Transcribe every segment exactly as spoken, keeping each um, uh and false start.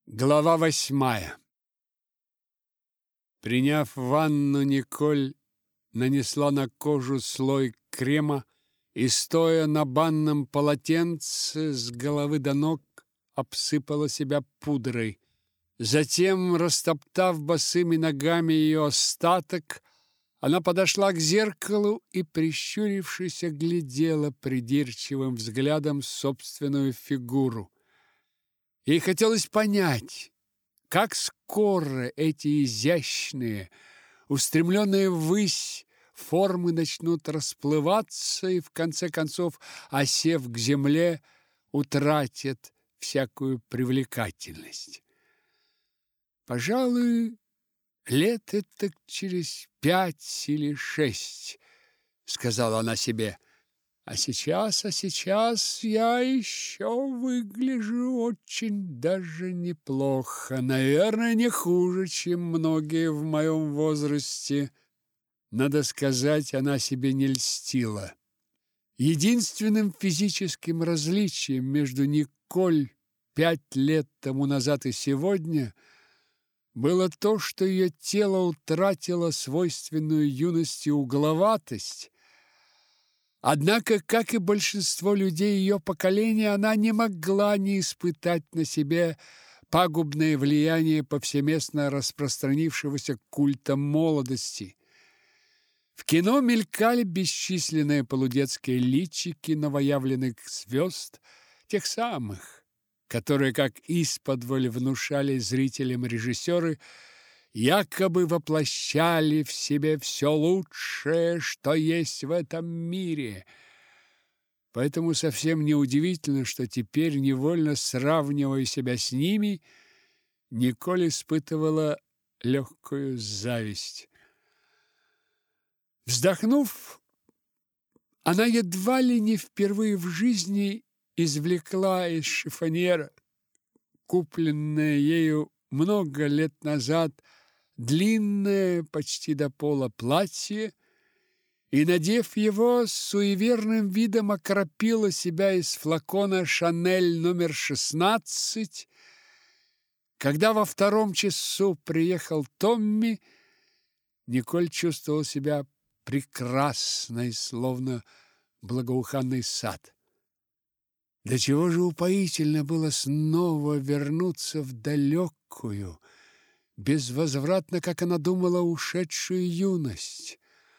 Глава восьмая. Приняв ванну, Николь нанесла на кожу слой крема и, стоя на банном полотенце, с головы до ног обсыпала себя пудрой. Затем, растоптав босыми ногами ее остаток, она подошла к зеркалу и, прищурившись, оглядела придирчивым взглядом собственную фигуру. Ей хотелось понять, как скоро эти изящные, устремленные ввысь формы начнут расплываться и, в конце концов, осев к земле, утратят всякую привлекательность. Пожалуй, лет это через пять или шесть, сказала она себе. А сейчас, а сейчас я еще выгляжу очень даже неплохо. Наверное, не хуже, чем многие в моем возрасте. Надо сказать, она себе не льстила. Единственным физическим различием между Николь пять лет тому назад и сегодня было то, что ее тело утратило свойственную юности угловатость. Однако, как и большинство людей ее поколения, она не могла не испытать на себе пагубное влияние повсеместно распространившегося культа молодости. В кино мелькали бесчисленные полудетские личики новоявленных звезд, тех самых, которые, как исподволь внушали зрителям режиссеры, якобы воплощали в себе все лучшее, что есть в этом мире. Поэтому совсем неудивительно, что теперь, невольно сравнивая себя с ними, Николь испытывала легкую зависть. Вздохнув, она едва ли не впервые в жизни извлекла из шифоньера, купленное ею много лет назад, длинное, почти до пола платье, и, надев его, с суеверным видом окропила себя из флакона «Шанель» номер шестнадцать. Когда во втором часу приехал Томми, Николь чувствовала себя прекрасной, словно благоуханный сад. До чего же упоительно было снова вернуться в далекую, безвозвратно, как она думала, ушедшую юность.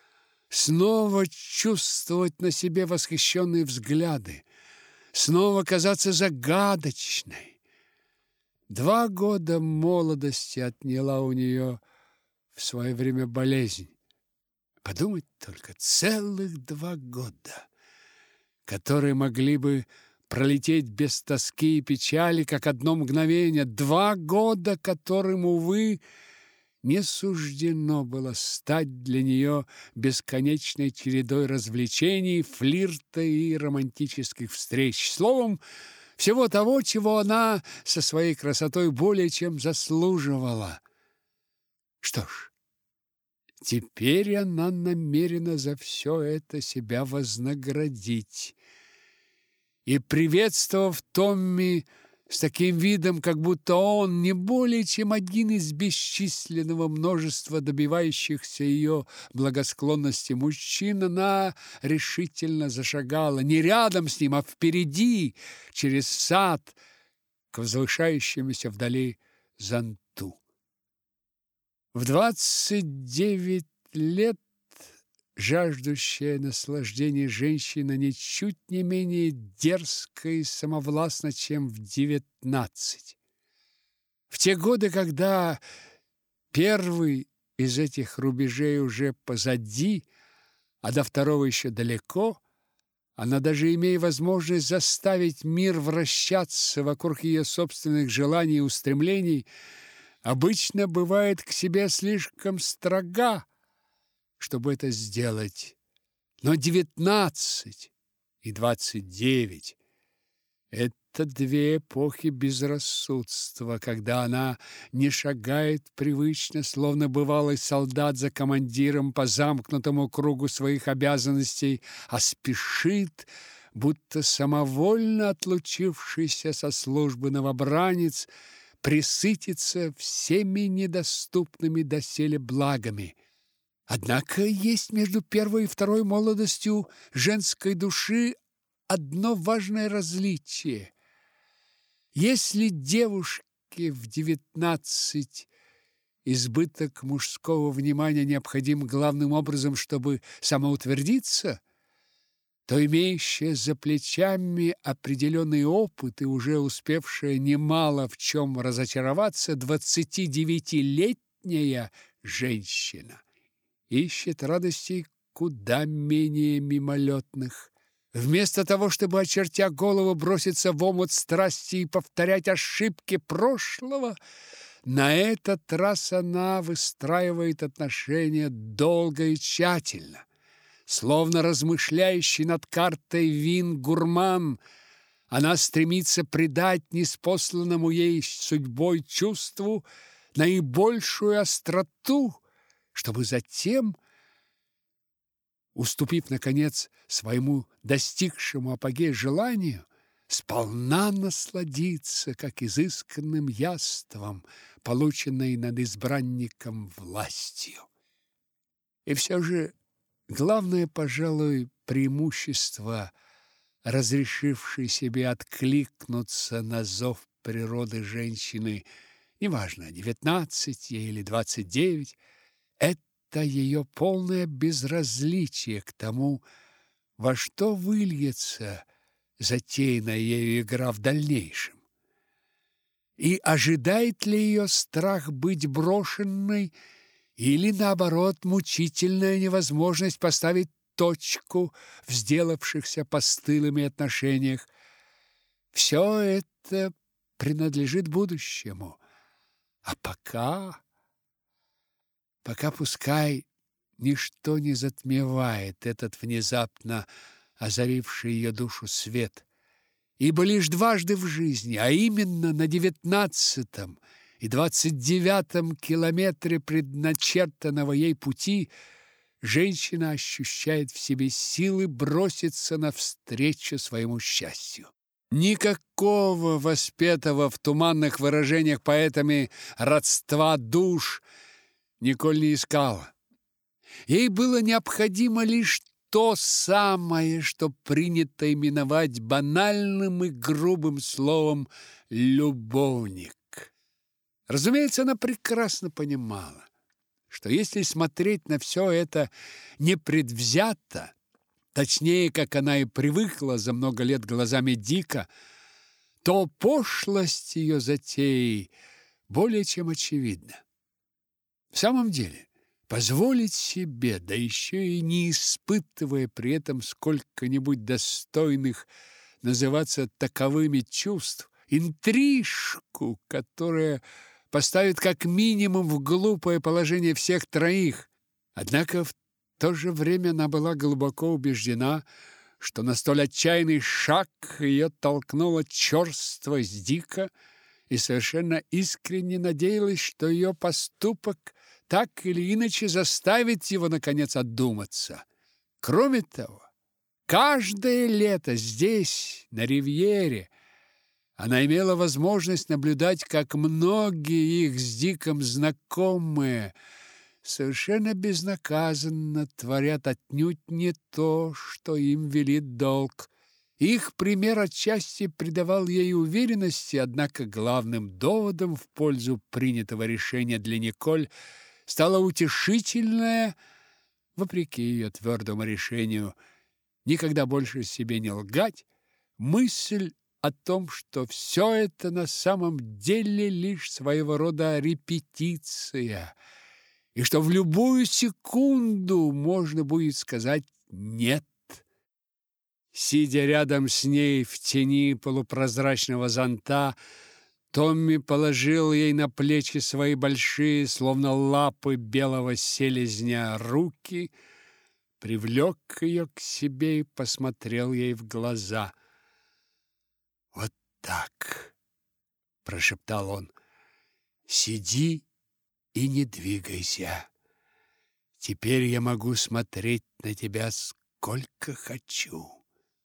Снова чувствовать на себе восхищенные взгляды, снова казаться загадочной. Два года молодости отняла у нее в свое время болезнь. Подумать только, целых два года, которые могли бы пролететь без тоски и печали, как одно мгновение, два года, которым, увы, не суждено было стать для нее бесконечной чередой развлечений, флирта и романтических встреч. Словом, всего того, чего она со своей красотой более чем заслуживала. Что ж, теперь она намерена за все это себя вознаградить. И, приветствовав Томми с таким видом, как будто он не более чем один из бесчисленного множества добивающихся ее благосклонности мужчин, она решительно зашагала не рядом с ним, а впереди, через сад, к возвышающемуся вдали зонту. В двадцать девять лет жаждущая наслаждения женщина ничуть не менее дерзка и самовластна, чем в девятнадцать. В те годы, когда первый из этих рубежей уже позади, а до второго еще далеко, она, даже имея возможность заставить мир вращаться вокруг ее собственных желаний и устремлений, обычно бывает к себе слишком строга, чтобы это сделать. Но девятнадцать и двадцать девять – это две эпохи безрассудства, когда она не шагает привычно, словно бывалый солдат за командиром по замкнутому кругу своих обязанностей, а спешит, будто самовольно отлучившийся со службы новобранец, пресытиться всеми недоступными доселе благами. Однако есть между первой и второй молодостью женской души одно важное различие. Если девушке в девятнадцать избыток мужского внимания необходим главным образом, чтобы самоутвердиться, то имеющая за плечами определенный опыт и уже успевшая немало в чем разочароваться двадцатидевятилетняя женщина ищет радостей куда менее мимолетных. Вместо того, чтобы, очертя голову, броситься в омут страсти и повторять ошибки прошлого, на этот раз она выстраивает отношения долго и тщательно. Словно размышляющий над картой вин-гурман, она стремится придать ниспосланному ей судьбой чувству наибольшую остроту, чтобы затем, уступив, наконец, своему достигшему апогея желанию, сполна насладиться, как изысканным яством, полученной над избранником властью. И все же главное, пожалуй, преимущество, разрешившей себе откликнуться на зов природы женщины, неважно, девятнадцать ей или двадцать девять, это ее полное безразличие к тому, во что выльется затеянная ею игра в дальнейшем. И ожидает ли ее страх быть брошенной, или, наоборот, мучительная невозможность поставить точку в сделавшихся постылыми отношениях. Все это принадлежит будущему. А пока... Пока пускай ничто не затмевает этот внезапно озаривший ее душу свет. Ибо лишь дважды в жизни, а именно на девятнадцатом и двадцать девятом километре предначертанного ей пути, женщина ощущает в себе силы броситься навстречу своему счастью. Никакого воспетого в туманных выражениях поэтами родства душ Николь не искала. Ей было необходимо лишь то самое, что принято именовать банальным и грубым словом «любовник». Разумеется, она прекрасно понимала, что если смотреть на все это непредвзято, точнее, как она и привыкла за много лет глазами Дика, то пошлость ее затеи более чем очевидна. В самом деле, позволить себе, да еще и не испытывая при этом сколько-нибудь достойных называться таковыми чувств, интрижку, которая поставит как минимум в глупое положение всех троих. Однако в то же время она была глубоко убеждена, что на столь отчаянный шаг ее толкнула черствость Дика, и совершенно искренне надеялась, что ее поступок так или иначе заставит его, наконец, отдуматься. Кроме того, каждое лето здесь, на Ривьере, она имела возможность наблюдать, как многие их с Диком знакомые совершенно безнаказанно творят отнюдь не то, что им велит долг. Их пример отчасти придавал ей уверенности, однако главным доводом в пользу принятого решения для Николь стало утешительное, вопреки ее твердому решению никогда больше себе не лгать, мысль о том, что все это на самом деле лишь своего рода репетиция, и что в любую секунду можно будет сказать «нет». Сидя рядом с ней в тени полупрозрачного зонта, Томми положил ей на плечи свои большие, словно лапы белого селезня, руки, привлек ее к себе и посмотрел ей в глаза. «Вот так», — прошептал он, — «сиди и не двигайся. Теперь я могу смотреть на тебя сколько хочу».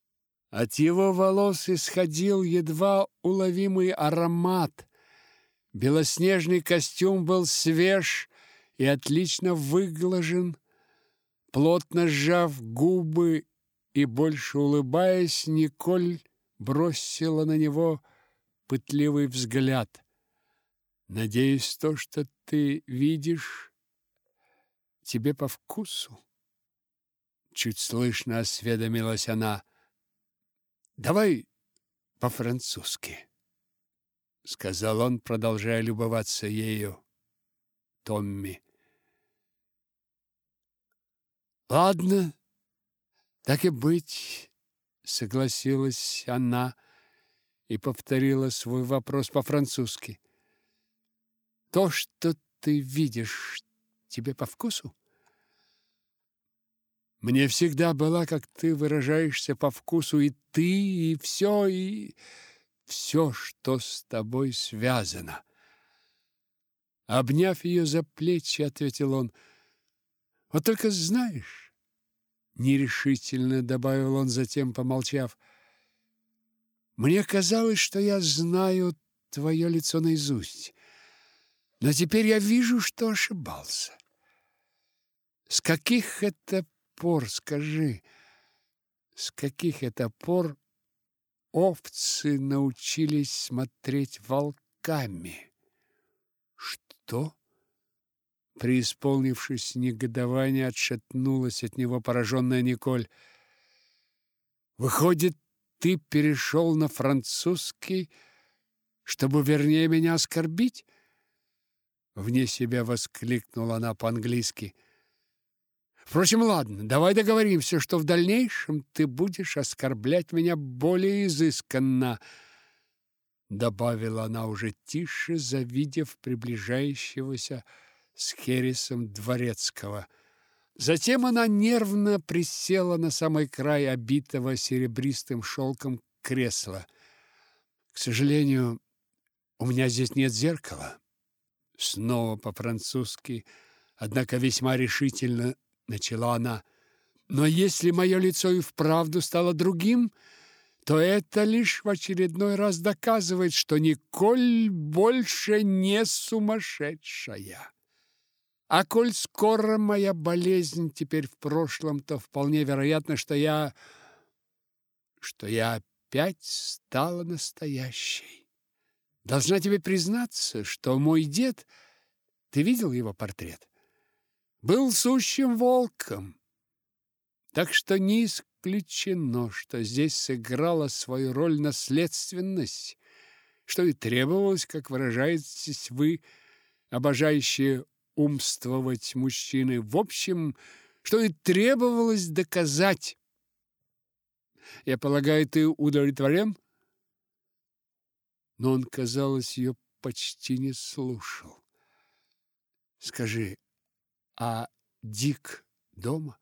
От его волос исходил едва уловимый аромат, Белоснежный костюм был свеж и отлично выглажен. Плотно сжав губы и больше улыбаясь, Николь бросила на него пытливый взгляд. «Надеюсь, то, что ты видишь, тебе по вкусу?» Чуть слышно осведомилась она. «Давай по-французски», — сказал он, продолжая любоваться ею. Томми. «Ладно, так и быть», — согласилась она и повторила свой вопрос по-французски. «То, что ты видишь, тебе по вкусу?» «Мне всегда была, как ты выражаешься, по вкусу и ты, и все, и все, что с тобой связано». Обняв ее за плечи, ответил он: «Вот только знаешь, нерешительно добавил он, затем помолчав, мне казалось, что я знаю твое лицо наизусть, но теперь я вижу, что ошибался. С каких это пор, скажи, с каких это пор овцы научились смотреть волками?» «Что?» Преисполнившись негодования, отшатнулась от него пораженная Николь. «Выходит, ты перешел на французский, чтобы вернее меня оскорбить?» Вне себя воскликнула она по-английски. «Впрочем, ладно, давай договоримся, что в дальнейшем ты будешь оскорблять меня более изысканно», добавила она уже тише, завидев приближающегося с хересом дворецкого. Затем она нервно присела на самый край обитого серебристым шелком кресла. «К сожалению, у меня здесь нет зеркала». Снова по-французски, однако весьма решительно начала она. «Но если мое лицо и вправду стало другим, то это лишь в очередной раз доказывает, что Николь больше не сумасшедшая. А коль скоро моя болезнь теперь в прошлом, то вполне вероятно, что я... что я опять стала настоящей. Должна тебе признаться, что мой дед, ты видел его портрет, был сущим волком. Так что не исключено, что здесь сыграла свою роль наследственность, что и требовалось, как выражаетесь вы, обожающие умствовать мужчины, в общем, что и требовалось доказать. Я полагаю, ты удовлетворен?» Но он, казалось, ее почти не слушал. «Скажи, а Дик дома?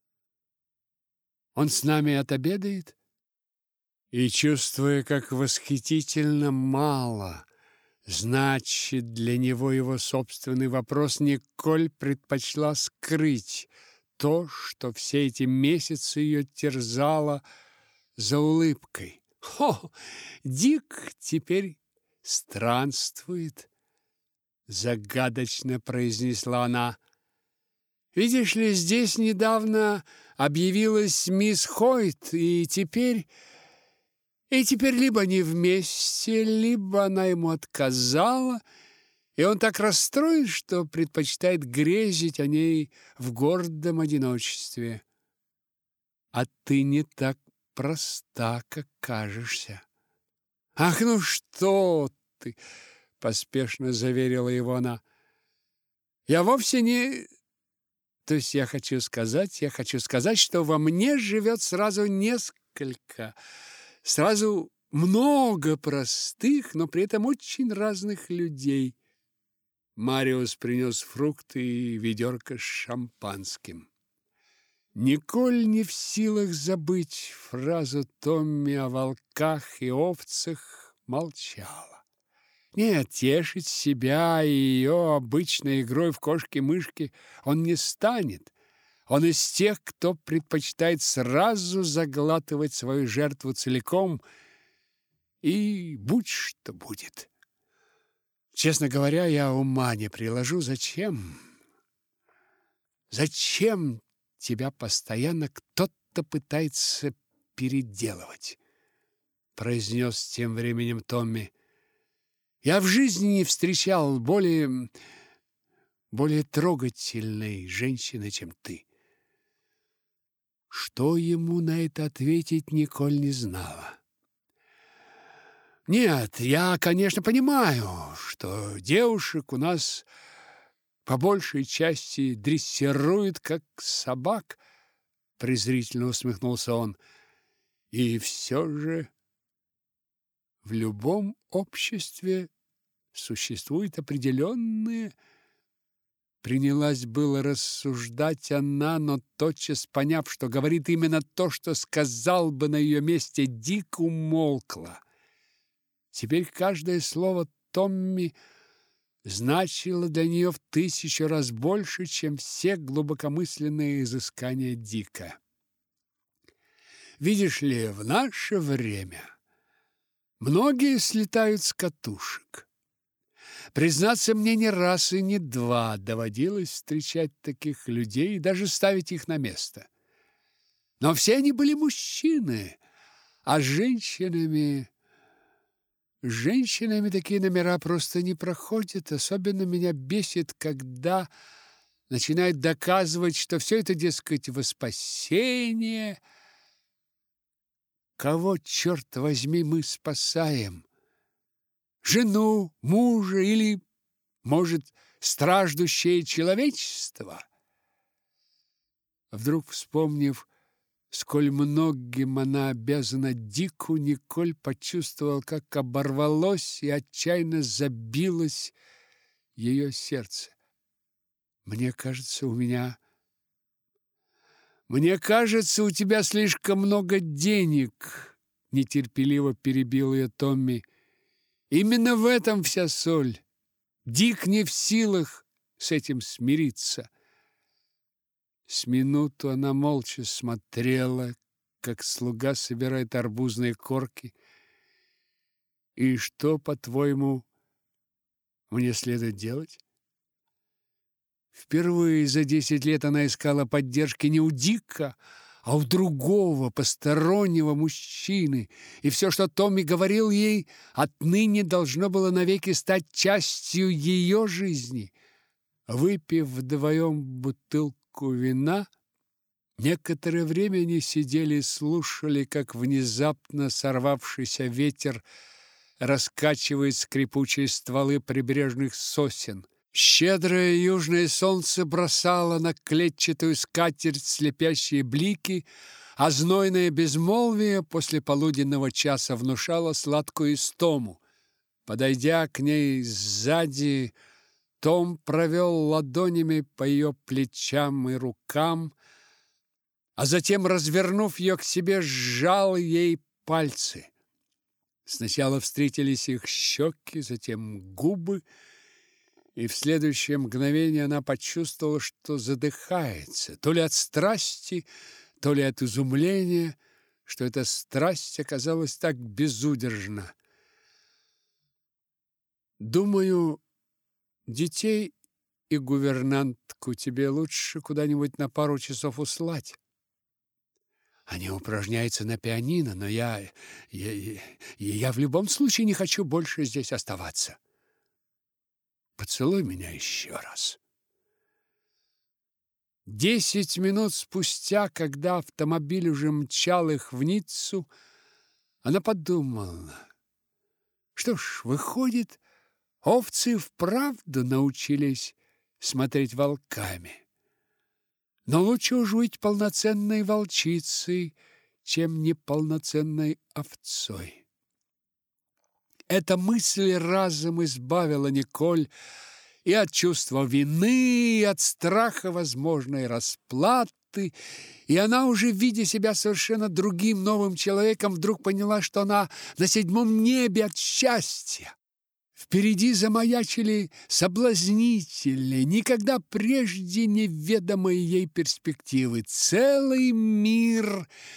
Он с нами отобедает?» И, чувствуя, как восхитительно мало значит для него его собственный вопрос, Николь предпочла скрыть то, что все эти месяцы ее терзало, за улыбкой. «Хо! Дик теперь странствует», — загадочно произнесла она. «Видишь ли, здесь недавно объявилась мисс Хойт, и теперь... И теперь либо они вместе, либо она ему отказала, и он так расстроен, что предпочитает грезить о ней в гордом одиночестве. А ты не так проста, как кажешься». «Ах, ну что ты!» — поспешно заверила его она. «Я вовсе не... То есть я хочу сказать, я хочу сказать, что во мне живет сразу несколько, сразу много простых, но при этом очень разных людей». Мариус принес фрукты и ведерко с шампанским. Николь не в силах забыть фразу Томми о волках и овцах, молчала. Нет, тешить себя и ее обычной игрой в кошки-мышки он не станет. Он из тех, кто предпочитает сразу заглатывать свою жертву целиком, и будь что будет. Честно говоря, я ума не приложу, зачем? Зачем тебя постоянно кто-то пытается переделывать? Произнес тем временем Томми. Я в жизни не встречал более, более трогательной женщины, чем ты. Что ему на это ответить, Николь не знала. Нет, я, конечно, понимаю, что девушек у нас по большей части дрессируют, как собак, презрительно усмехнулся он. И все же в любом обществе существуют определенные... Принялась было рассуждать она, но тотчас, поняв, что говорит именно то, что сказал бы на ее месте Дик, умолкла. Теперь каждое слово Томми значило для нее в тысячу раз больше, чем все глубокомысленные изыскания Дика. Видишь ли, в наше время многие слетают с катушек. Признаться, мне не раз и не два доводилось встречать таких людей и даже ставить их на место. Но все они были мужчины, а с женщинами... С женщинами такие номера просто не проходят. Особенно меня бесит, когда начинают доказывать, что все это, дескать, во спасение. Кого, черт возьми, мы спасаем? Жену, мужа или, может, страждущее человечество? Вдруг, вспомнив, сколь многим она обязана Дику, Николь почувствовал, как оборвалось и отчаянно забилось ее сердце. Мне кажется, у меня... Мне кажется, у тебя слишком много денег, нетерпеливо перебил ее Томми. Именно в этом вся соль. Дик не в силах с этим смириться. С минуту она молча смотрела, как слуга собирает арбузные корки. И что, по-твоему, мне следует делать? Впервые за десять лет она искала поддержки не у Дика, а у другого, постороннего мужчины. И все, что Томми говорил ей, отныне должно было навеки стать частью ее жизни. Выпив вдвоем бутылку вина, некоторое время они сидели и слушали, как внезапно сорвавшийся ветер раскачивает скрипучие стволы прибрежных сосен. Щедрое южное солнце бросало на клетчатую скатерть слепящие блики, а знойное безмолвие после полуденного часа внушало сладкую истому. Подойдя к ней сзади, Том провел ладонями по ее плечам и рукам, а затем, развернув ее к себе, сжал ей пальцы. Сначала встретились их щеки, затем губы, и в следующее мгновение она почувствовала, что задыхается, то ли от страсти, то ли от изумления, что эта страсть оказалась так безудержна. «Думаю, детей и гувернантку тебе лучше куда-нибудь на пару часов услать. Они упражняются на пианино, но я, я, я, я в любом случае не хочу больше здесь оставаться. Поцелуй меня еще раз». Десять минут спустя, когда автомобиль уже мчал их в Ниццу, она подумала, что ж, выходит, овцы вправду научились смотреть волками. Но лучше уж быть полноценной волчицей, чем неполноценной овцой. Эта мысль разом избавила Николь и от чувства вины, и от страха возможной расплаты, и она, уже видя себя совершенно другим новым человеком, вдруг поняла, что она на седьмом небе от счастья. Впереди замаячили соблазнительные, никогда прежде неведомые ей перспективы. Целый мир, в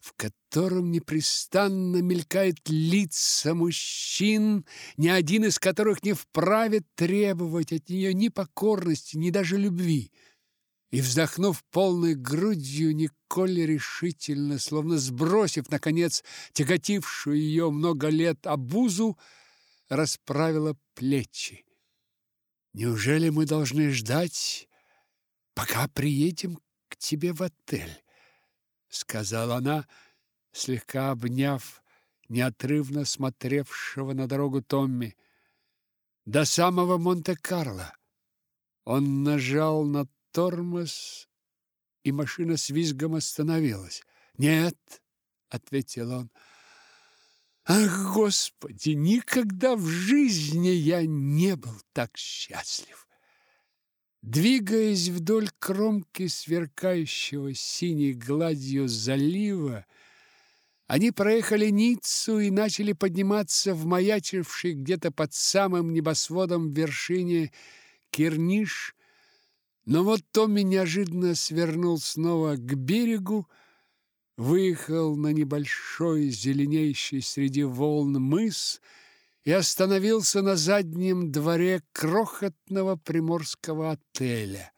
в котором непрестанно мелькают лица мужчин, ни один из которых не вправе требовать от нее ни покорности, ни даже любви. И, вздохнув полной грудью, Николь решительно, словно сбросив, наконец, тяготившую ее много лет обузу, расправила плечи. «Неужели мы должны ждать, пока приедем к тебе в отель?» — сказала она, слегка обняв неотрывно смотревшего на дорогу Томми. «До самого Монте-Карло». Он нажал на тормоз, и машина с визгом остановилась. «Нет», — ответил он. «Ах, Господи, никогда в жизни я не был так счастлив!» Двигаясь вдоль кромки сверкающего синей гладью залива, они проехали Ниццу и начали подниматься в маячивший где-то под самым небосводом вершине Кирниш. Но вот Томми неожиданно свернул снова к берегу, выехал на небольшой зеленеющий среди волн мыс и остановился на заднем дворе крохотного приморского отеля.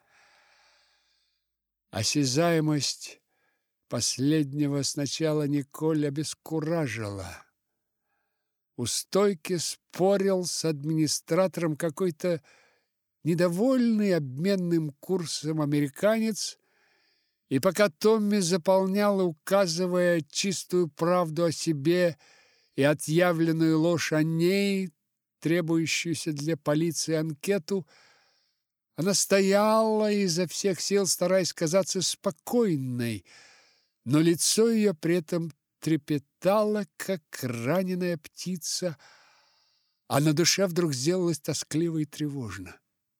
Осязаемость последнего сначала Николь обескуражила. У стойки спорил с администратором какой-то недовольный обменным курсом американец, и пока Томми заполнял, указывая чистую правду о себе и отъявленную ложь о ней, требующуюся для полиции анкету, она стояла изо всех сил, стараясь казаться спокойной, но лицо ее при этом трепетало, как раненая птица, а на душе вдруг сделалось тоскливо и тревожно.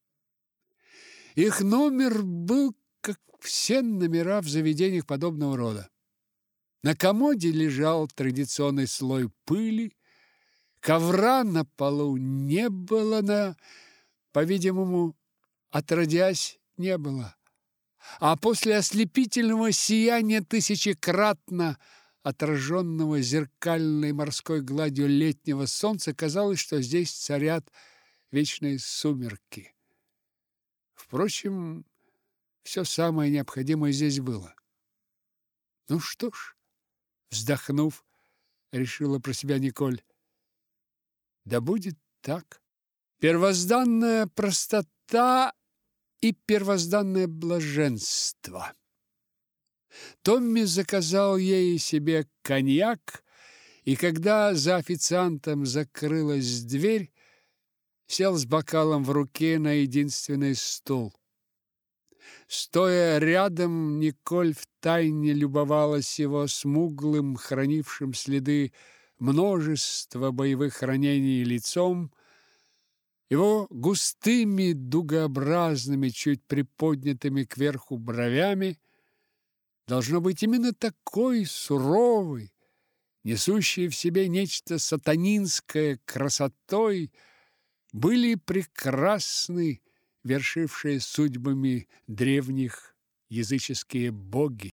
Их номер был, как все номера в заведениях подобного рода. На комоде лежал традиционный слой пыли, ковра на полу не было, на, по-видимому, отродясь, не было. А после ослепительного сияния, тысячекратно отраженного зеркальной морской гладью летнего солнца, казалось, что здесь царят вечные сумерки. Впрочем, все самое необходимое здесь было. Ну что ж, вздохнув, решила про себя Николь, да будет так. Первозданная простота и первозданное блаженство. Томми заказал ей и себе коньяк, и когда за официантом закрылась дверь, сел с бокалом в руке на единственный стул. Стоя рядом, Николь втайне любовалась его смуглым, хранившим следы множества боевых ранений лицом, его густыми, дугообразными, чуть приподнятыми кверху бровями. Должно быть, именно такой суровый, несущий в себе нечто сатанинское красотой, были прекрасны вершившие судьбами древних языческие боги.